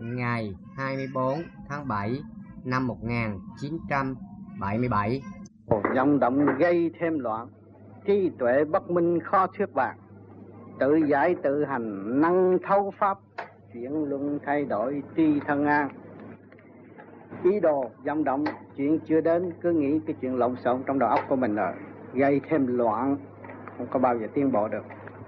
ngày 24 tháng 7 năm 1977. Vọng động gây thêm loạn, trí tuệ bất minh khó thuyết bạc, tự giải tự hành năng thấu pháp, chuyển luân thay đổi tri thân an. Ý đồ vọng động, chuyện chưa đến cứ nghĩ cái chuyện lộn xộn trong đầu óc của mình rồi, gây thêm loạn, không có bao giờ tiến bộ được.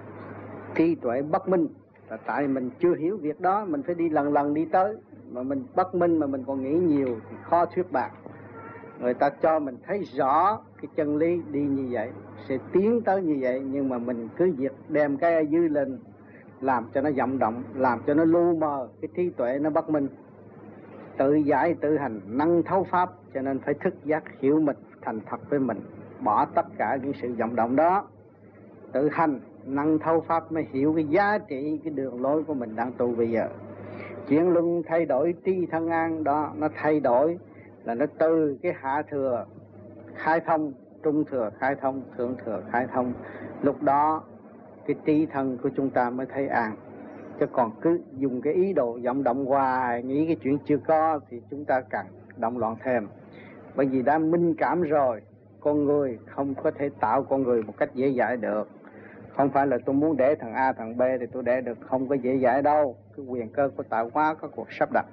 Trí tuệ bất minh là tại mình chưa hiểu việc đó, mình phải đi lần lần đi tới, mà mình bất minh mà mình còn nghĩ nhiều thì khó thuyết bạc. Người ta cho mình thấy rõ cái chân lý đi như vậy, sẽ tiến tới như vậy, nhưng mà mình cứ việc đem cái ở dưới lên, làm cho nó vọng động, làm cho nó lu mờ, cái trí tuệ nó bất minh. Tự giải tự hành năng thấu pháp, cho nên phải thức giác hiểu mình, thành thật với mình, bỏ tất cả những sự vọng động đó. Tự hành năng thấu pháp mới hiểu cái giá trị, cái đường lối của mình đang tu bây giờ. Chuyển luân thay đổi tri thân an đó, nó thay đổi là nó từ cái hạ thừa khai thông, trung thừa khai thông, thượng thừa khai thông. Lúc đó cái trí thân của chúng ta mới thấy an. Chứ còn cứ dùng cái ý đồ vọng động hoài, nghĩ cái chuyện chưa có thì chúng ta càng động loạn thêm. Bởi vì đã minh cảm rồi, con người không có thể tạo con người một cách dễ dãi được. Không phải là tôi muốn để thằng A thằng B thì tôi để được, không có dễ dãi đâu. Cái quyền cơ của tạo hóa có cuộc sắp đặt.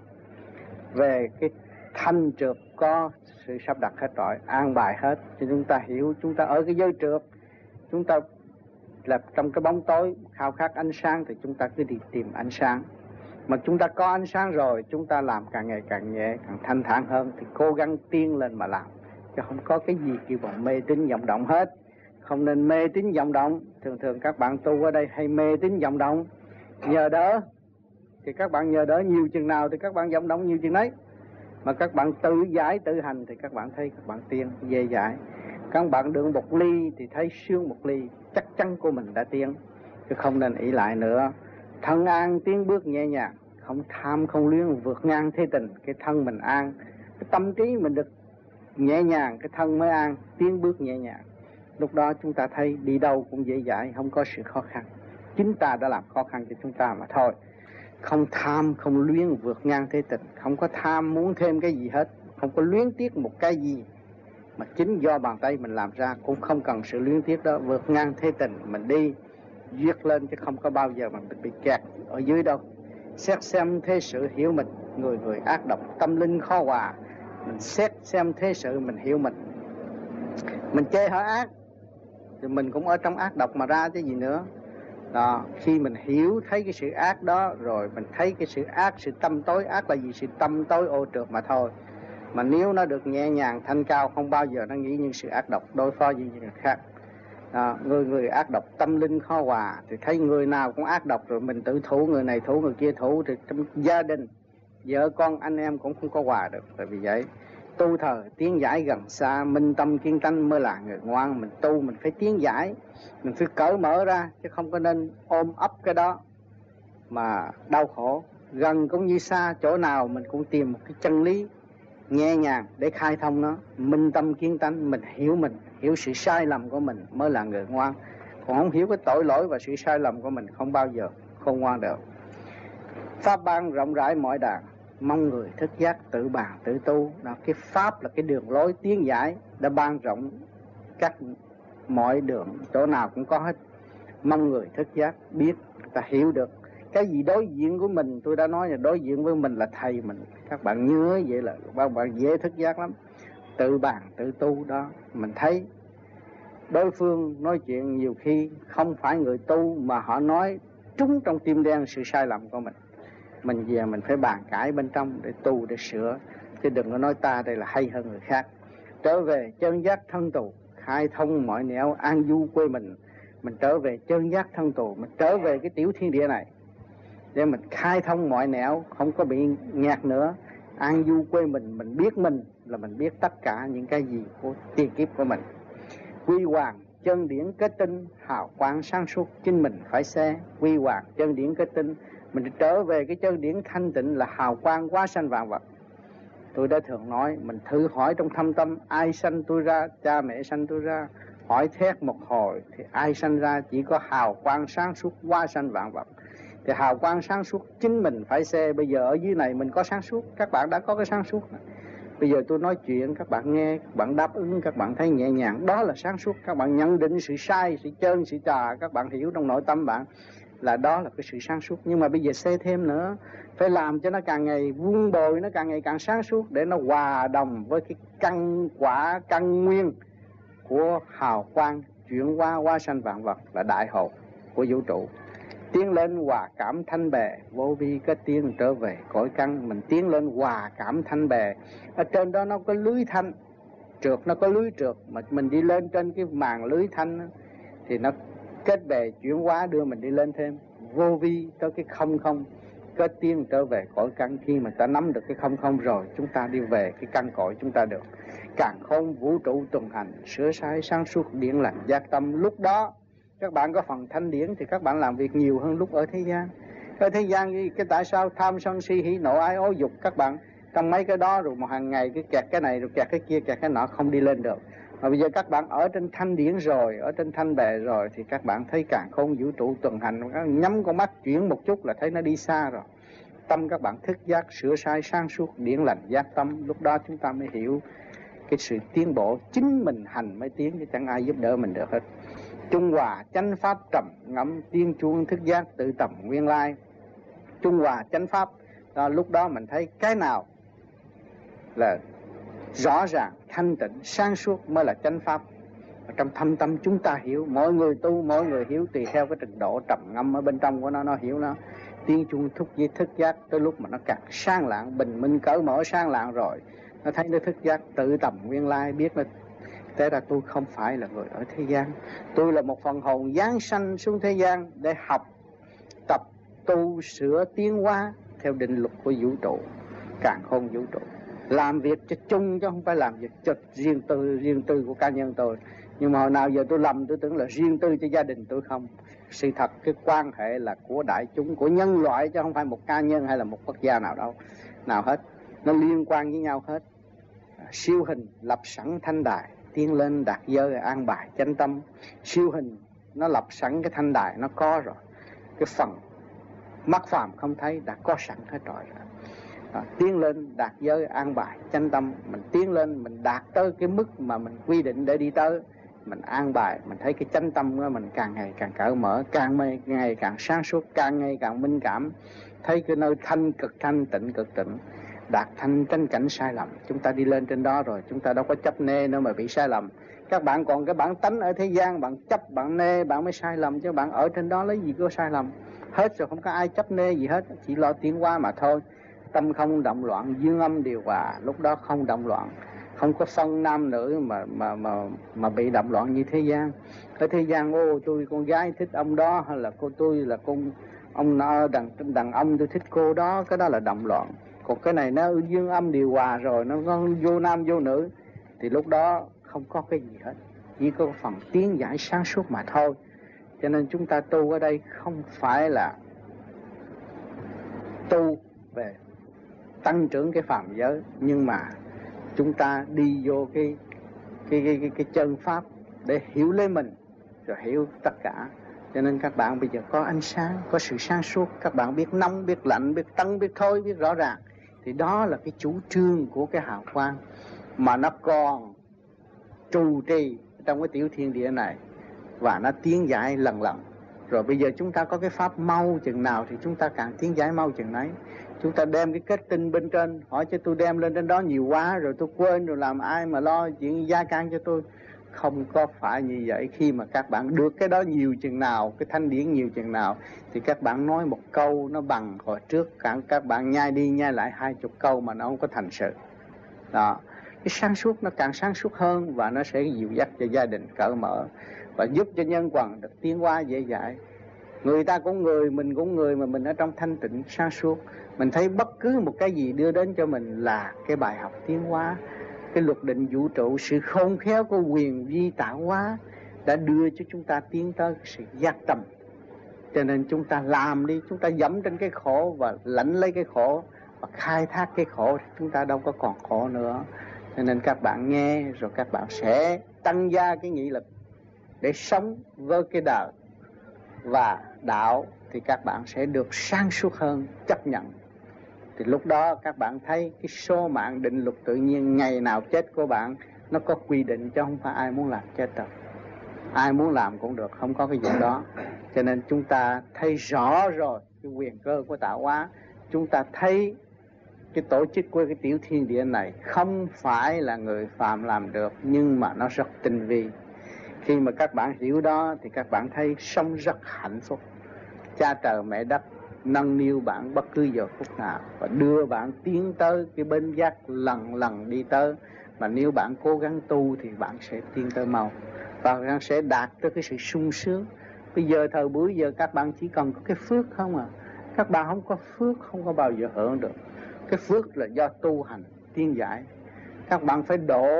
Về cái thanh trượt có sự sắp đặt hết rồi, an bài hết. Cho chúng ta hiểu, chúng ta ở cái giới trượt, chúng ta là trong cái bóng tối khao khát ánh sáng thì chúng ta cứ đi tìm ánh sáng. Mà chúng ta có ánh sáng rồi, chúng ta làm càng ngày càng nhẹ, càng thanh thản hơn thì cố gắng tiến lên mà làm. Chứ không có cái gì kêu bằng mê tín vọng động hết. Không nên mê tín vọng động. Thường các bạn tu ở đây hay mê tín vọng động, nhờ đỡ thì các bạn nhờ đỡ nhiều chừng nào thì các bạn vọng động nhiều chừng đấy. Mà các bạn tự giải tự hành thì các bạn thấy các bạn tiến dễ dãi. Các bạn được một ly thì thấy sướng một ly, chắc chắn của mình đã tiến, chứ không nên ỷ lại nữa. Thân an tiến bước nhẹ nhàng, không tham không luyến, vượt ngang thế tình. Cái thân mình an, cái tâm trí mình được nhẹ nhàng, cái thân mới an, tiến bước nhẹ nhàng. Lúc đó chúng ta thấy đi đâu cũng dễ dãi, không có sự khó khăn. Chính ta đã làm khó khăn cho chúng ta mà thôi. Không tham không luyến, vượt ngang thế tình, không có tham muốn thêm cái gì hết, không có luyến tiếc một cái gì, mà chính do bàn tay mình làm ra, cũng không cần sự luyến tiếc đó. Vượt ngang thế tình, mình đi duyệt lên chứ không có bao giờ mình bị kẹt ở dưới đâu. Xét xem thế sự hiểu mình, người người ác độc, tâm linh khó hòa. Mình xét xem thế sự mình hiểu mình. Mình chê họ ác thì mình cũng ở trong ác độc mà ra chứ gì nữa. Đó, khi mình hiểu thấy cái sự ác đó rồi, mình thấy cái sự ác, sự tâm tối. Ác là gì? Sự tâm tối ô trượt mà thôi. Mà nếu nó được nhẹ nhàng thanh cao, không bao giờ nó nghĩ những sự ác độc đối phó với những người khác. Người người ác độc, tâm linh khó hòa, thì thấy người nào cũng ác độc rồi mình tự thủ, người này thủ, người kia thủ, thì trong gia đình vợ con anh em cũng không có hòa được. Tại vì vậy tu thờ tiến giải gần xa, minh tâm kiên tánh mới là người ngoan. Mình tu mình phải tiến giải, mình phải cởi mở ra, chứ không có nên ôm ấp cái đó mà đau khổ. Gần cũng như xa, chỗ nào mình cũng tìm một cái chân lý nhẹ nhàng để khai thông nó. Minh tâm kiên tánh, mình hiểu sự sai lầm của mình mới là người ngoan. Còn không hiểu cái tội lỗi và sự sai lầm của mình, không bao giờ khôn ngoan được. Pháp ban rộng rãi mọi đàn, mong người thức giác tự bàn tự tu. Đó, cái pháp là cái đường lối tiến giải, đã ban rộng các mọi đường, chỗ nào cũng có hết. Mong người thức giác biết, ta hiểu được cái gì đối diện của mình. Tôi đã nói là đối diện với mình là thầy mình. Các bạn nhớ vậy là các bạn dễ thức giác lắm. Tự bàn tự tu đó, mình thấy đối phương nói chuyện nhiều khi không phải người tu, mà họ nói trúng trong tim đen sự sai lầm của mình. Mình về mình phải bàn cãi bên trong để tu, để sửa. Chứ đừng có nói ta đây là hay hơn người khác. Trở về chân giác thân tù, khai thông mọi nẻo, an du quê mình. Mình trở về chân giác thân tù, mình trở về cái tiểu thiên địa này để mình khai thông mọi nẻo, không có bị ngạt nữa. An du quê mình biết mình là mình biết tất cả những cái gì của tiền kiếp của mình. Quy hoàng chân điển kết tinh, hào quang sáng suốt, chính mình phải xe. Quy hoàng chân điển kết tinh, mình trở về cái chân điển thanh tịnh là hào quang quá sanh vạn vật. Tôi đã thường nói, mình thử hỏi trong thâm tâm, ai sanh tôi ra? Cha mẹ sanh tôi ra. Hỏi thét một hồi thì ai sanh ra? Chỉ có hào quang sáng suốt quá sanh vạn vật. Thì hào quang sáng suốt chính mình phải xem. Bây giờ ở dưới này mình có sáng suốt, các bạn đã có cái sáng suốt này. Bây giờ tôi nói chuyện, các bạn nghe, các bạn đáp ứng, các bạn thấy nhẹ nhàng, đó là sáng suốt. Các bạn nhận định sự sai, sự chơn, sự tà, các bạn hiểu trong nội tâm bạn là đó là cái sự sáng suốt. Nhưng mà bây giờ xê thêm nữa, phải làm cho nó càng ngày vuông bồi, nó càng ngày càng sáng suốt, để nó hòa đồng với cái căn quả, căn nguyên của hào quang chuyển hóa sanh vạn vật, là đại hồn của vũ trụ. Tiến lên hòa cảm thanh bề, vô vi kết tiến trở về cõi căn. Mình tiến lên hòa cảm thanh bề, ở trên đó nó có lưới thanh trượt, nó có lưới trượt, mà mình đi lên trên cái màn lưới thanh đó, thì nó kết bè chuyển hóa đưa mình đi lên thêm. Vô vi tới cái không không, kết tiến trở về cõi căn. Khi mà ta nắm được cái không không rồi, chúng ta đi về cái căn cõi chúng ta được. Càn khôn vũ trụ tuần hành, sửa sai sáng suốt điển lành giác tâm. Lúc đó các bạn có phần thanh điển thì các bạn làm việc nhiều hơn lúc ở thế gian. Ở thế gian cái tại sao tham sân si hỉ nộ ái ố dục, các bạn trong mấy cái đó rồi một hàng ngày cứ kẹt cái này rồi kẹt cái kia, kẹt cái nọ, không đi lên được. Mà bây giờ các bạn ở trên thanh điển rồi, ở trên thanh bề rồi, thì các bạn thấy càn khôn vũ trụ tuần hành, nhắm con mắt chuyển một chút là thấy nó đi xa rồi. Tâm các bạn thức giác, sửa sai sáng suốt điển lành giác tâm. Lúc đó chúng ta mới hiểu cái sự tiến bộ. Chính mình hành mới tiến, chứ chẳng ai giúp đỡ mình được hết. Trung hòa chánh pháp trầm ngẫm, tiên chuông thức giác tự tầm nguyên lai. Trung hòa chánh pháp đó, lúc đó mình thấy cái nào là rõ ràng, thanh tịnh, sáng suốt mới là chánh pháp. Ở trong thâm tâm chúng ta hiểu, mỗi người tu, mỗi người hiểu tùy theo cái trình độ trầm ngâm ở bên trong của nó hiểu nó. Tiên chuông thúc với thức giác, tới lúc mà nó càng sáng lạng, bình minh cởi mở sáng lạng rồi, nó thấy nó thức giác tự tầm nguyên lai, biết nó thế ra tôi không phải là người ở thế gian, tôi là một phần hồn giáng sanh xuống thế gian để học tập tu sửa tiến hóa theo định luật của vũ trụ, càn khôn vũ trụ, làm việc cho chung chứ không phải làm việc cho riêng tư của cá nhân tôi. Nhưng mà hồi nào giờ tôi lầm, tôi tưởng là riêng tư cho gia đình tôi không. Sự thật cái quan hệ là của đại chúng, của nhân loại, chứ không phải một cá nhân hay là một quốc gia nào hết. Nó liên quan với nhau hết. Siêu hình lập sẵn thanh đài, tiến lên đạt giới an bài chánh tâm. Siêu hình nó lập sẵn cái thanh đài, nó có rồi. Cái phần mắt phàm không thấy đã có sẵn hết rồi. Tiến lên đạt giới an bài chánh tâm. Mình tiến lên, mình đạt tới cái mức mà mình quy định để đi tới, mình an bài, mình thấy cái chánh tâm của mình càng ngày càng cởi mở, càng ngày càng sáng suốt, càng ngày càng minh cảm, thấy cái nơi thanh cực thanh, tịnh cực tịnh, đạt thanh tránh cảnh sai lầm. Chúng ta đi lên trên đó rồi, chúng ta đâu có chấp nê nữa mà bị sai lầm. Các bạn còn cái bản tánh ở thế gian, bạn chấp, bạn nê, bạn mới sai lầm, chứ bạn ở trên đó lấy gì có sai lầm. Hết rồi, không có ai chấp nê gì hết, chỉ lo tiến hóa mà thôi. Tâm không động loạn, dương âm điều hòa, lúc đó không động loạn, không có phân nam nữ mà bị động loạn như thế gian. Ở thế gian, tôi con gái thích ông đó, hay là tôi là ông đàn ông tôi thích cô đó, cái đó là động loạn. Còn cái này nó dương âm điều hòa rồi, nó vô nam vô nữ, thì lúc đó không có cái gì hết, chỉ có phần tiến giải sáng suốt mà thôi. Cho nên chúng ta tu ở đây không phải là tu về tăng trưởng cái phàm giới, nhưng mà chúng ta đi vô cái chân pháp để hiểu lấy mình, rồi hiểu tất cả. Cho nên các bạn bây giờ có ánh sáng, có sự sáng suốt, các bạn biết nóng, biết lạnh, biết tăng, biết thôi, biết rõ ràng. Thì đó là cái chủ trương của cái hào quang mà nó còn trụ trì trong cái tiểu thiên địa này, và nó tiến giải lần lần. Rồi bây giờ chúng ta có cái pháp mau chừng nào thì chúng ta càng tiến giải mau chừng nấy. Chúng ta đem cái kết tinh bên trên, hỏi cho tôi đem lên trên đó nhiều quá rồi tôi quên, rồi làm ai mà lo chuyện gia can cho tôi. Không có phải như vậy. Khi mà các bạn được cái đó nhiều chừng nào, cái thanh điển nhiều chừng nào, thì các bạn nói một câu nó bằng hồi trước các bạn nhai đi nhai lại 20 câu mà nó không có thành sự. Đó, cái sáng suốt nó càng sáng suốt hơn, và nó sẽ dịu dắt cho gia đình cởi mở, và giúp cho nhân quần được tiến hóa dễ dãi. Người ta cũng người, mình cũng người, mà mình ở trong thanh tịnh sáng suốt, mình thấy bất cứ một cái gì đưa đến cho mình là cái bài học tiến hóa. Cái luật định vũ trụ, sự khôn khéo của quyền vi tạo hóa đã đưa cho chúng ta tiến tới sự giác tâm. Cho nên chúng ta làm đi, chúng ta dẫm trên cái khổ và lãnh lấy cái khổ và khai thác cái khổ, thì chúng ta đâu có còn khổ nữa. Cho nên các bạn nghe rồi các bạn sẽ tăng gia cái nghị lực để sống với cái đời và đạo thì các bạn sẽ được sáng suốt hơn, chấp nhận. Thì lúc đó các bạn thấy cái số mạng định luật tự nhiên ngày nào chết của bạn nó có quy định, chứ không phải ai muốn làm chết đâu. Ai muốn làm cũng được, không có cái vụ đó. Cho nên chúng ta thấy rõ rồi cái quyền cơ của tạo hóa. Chúng ta thấy cái tổ chức của cái tiểu thiên địa này không phải là người phàm làm được, nhưng mà nó rất tinh vi. Khi mà các bạn hiểu đó thì các bạn thấy sống rất hạnh phúc. Cha trời mẹ đất nâng niu bạn bất cứ giờ phút nào và đưa bạn tiến tới cái bên giác lần lần đi tới. Mà nếu bạn cố gắng tu thì bạn sẽ tiến tới mau và bạn sẽ đạt tới cái sự sung sướng. Bây giờ thời buổi giờ các bạn chỉ cần có cái phước không à. Các bạn không có phước không có bao giờ hưởng được. Cái phước là do tu hành tiến giải. Các bạn phải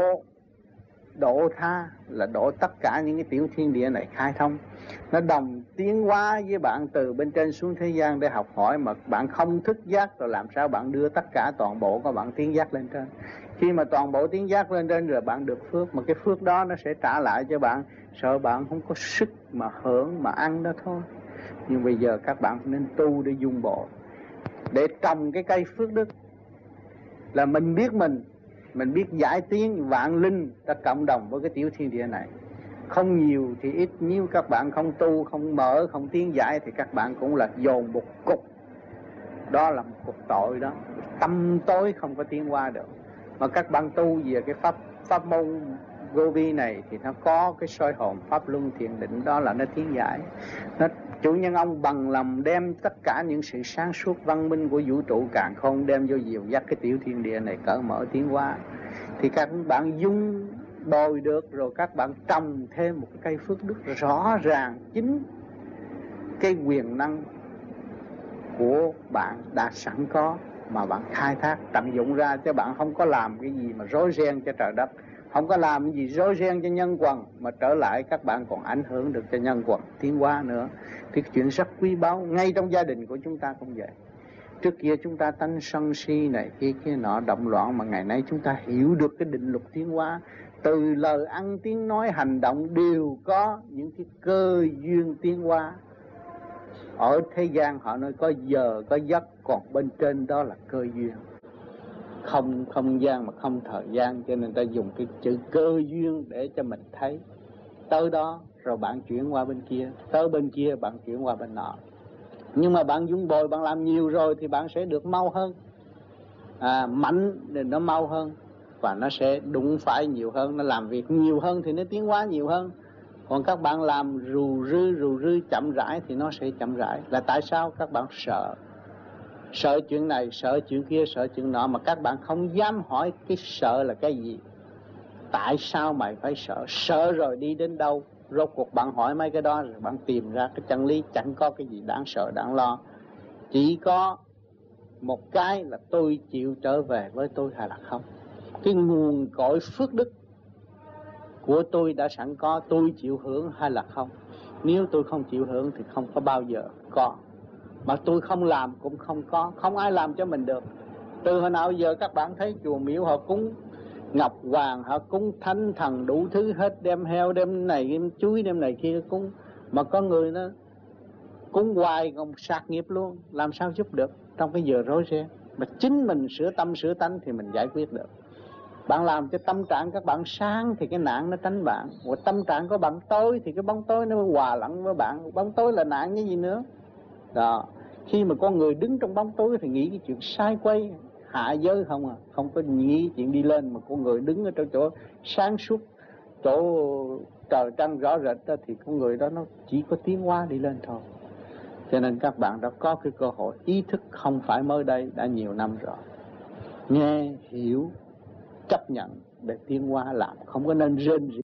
độ tha, là độ tất cả những cái tiểu thiên địa này khai thông. Nó đồng tiến hóa với bạn từ bên trên xuống thế gian để học hỏi. Mà bạn không thức giác rồi làm sao bạn đưa tất cả toàn bộ của bạn tiến giác lên trên. Khi mà toàn bộ tiến giác lên trên rồi bạn được phước. Mà cái phước đó nó sẽ trả lại cho bạn. Sợ bạn không có sức mà hưởng mà ăn đó thôi. Nhưng bây giờ các bạn nên tu để dung bổ, để trồng cái cây phước đức. Là mình biết giải tiến vạn linh ta cộng đồng với cái tiểu thiên địa này. Không nhiều thì ít, nếu các bạn không tu, không mở, không tiến giải thì các bạn cũng là dồn một cục. Đó là một cục tội đó. Tâm tối không có tiến qua được. Mà các bạn tu về cái pháp môn vô vi này thì nó có cái soi hồn pháp luân thiền định, đó là nó tiến giải. Nó chủ nhân ông bằng lòng đem tất cả những sự sáng suốt văn minh của vũ trụ càn khôn đem vô dìu dắt cái tiểu thiên địa này cởi mở tiến hóa. Thì các bạn dung bồi được rồi các bạn trồng thêm một cây phước đức rõ ràng. Chính cái quyền năng của bạn đã sẵn có mà bạn khai thác tận dụng ra, chứ bạn không có làm cái gì mà rối ren cho trời đất, không có làm cái gì rối ren cho nhân quần, mà trở lại các bạn còn ảnh hưởng được cho nhân quần tiến hóa nữa. Thì chuyện rất quý báu. Ngay trong gia đình của chúng ta cũng vậy. Trước kia chúng ta tánh sân si này kia nọ động loạn, mà ngày nay chúng ta hiểu được cái định luật tiến hóa. Từ lời ăn tiếng nói hành động đều có những cái cơ duyên tiến hóa. Ở thế gian họ nói có giờ có giấc, còn bên trên đó là cơ duyên. Không không gian mà không thời gian, cho nên ta dùng cái chữ cơ duyên để cho mình thấy. Tới đó rồi bạn chuyển qua bên kia, tới bên kia bạn chuyển qua bên nọ. Nhưng mà bạn dung bồi, bạn làm nhiều rồi thì bạn sẽ được mau hơn. Mạnh thì nó mau hơn và nó sẽ đụng phải nhiều hơn, nó làm việc nhiều hơn thì nó tiến hóa nhiều hơn. Còn các bạn làm rù rư chậm rãi thì nó sẽ chậm rãi. Là tại sao? Các bạn sợ chuyện này, sợ chuyện kia, sợ chuyện nọ, mà các bạn không dám hỏi cái sợ là cái gì. Tại sao mày phải sợ? Sợ rồi đi đến đâu? Rốt cuộc bạn hỏi mấy cái đó rồi bạn tìm ra cái chân lý. Chẳng có cái gì đáng sợ đáng lo. Chỉ có một cái là tôi chịu trở về với tôi hay là không. Cái nguồn cội phước đức của tôi đã sẵn có, tôi chịu hưởng hay là không. Nếu tôi không chịu hưởng thì không có bao giờ có. Mà tôi không làm cũng không có. Không ai làm cho mình được. Từ hồi nào giờ các bạn thấy chùa miếu họ cúng ngọc hoàng, họ cúng thánh thần đủ thứ hết, đem heo, đem này, đem chuối, đem này kia cúng. Mà có người nó cúng hoài còn sạc nghiệp luôn. Làm sao giúp được trong cái giờ rối ren. Mà chính mình sửa tâm sửa tánh thì mình giải quyết được. Bạn làm cho tâm trạng các bạn sáng thì cái nạn nó tránh bạn. Và tâm trạng của bạn tối thì cái bóng tối nó hòa lẫn với bạn. Bóng tối là nạn cái gì nữa. Đó. Khi mà con người đứng trong bóng tối thì nghĩ cái chuyện sai quay, hạ giới không à. Không có nghĩ chuyện đi lên, mà con người đứng ở trong chỗ sáng suốt, chỗ trời trăng rõ rệt đó, thì con người đó nó chỉ có tiến hóa đi lên thôi. Cho nên các bạn đã có cái cơ hội ý thức, không phải mới đây, đã nhiều năm rồi. Nghe, hiểu, chấp nhận để tiến hóa làm, không có nên rên rỉ.